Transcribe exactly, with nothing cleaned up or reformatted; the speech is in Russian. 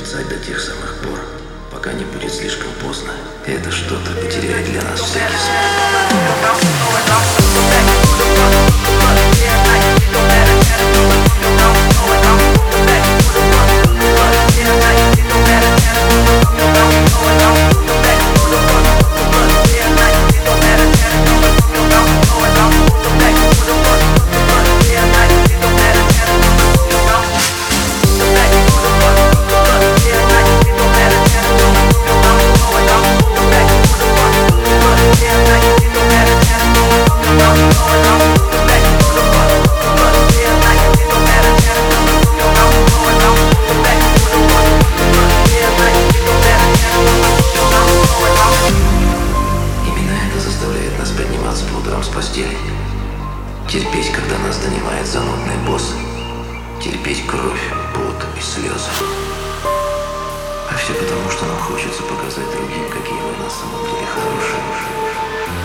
мерцать до тех самых пор, пока не будет слишком поздно. Это что-то потеряет для нас всякий смысл. С постели. Терпеть, когда нас донимает занудный босс. Терпеть кровь, пот и слезы. А все потому, что нам хочется показать другим, какие мы на самом деле хорошие.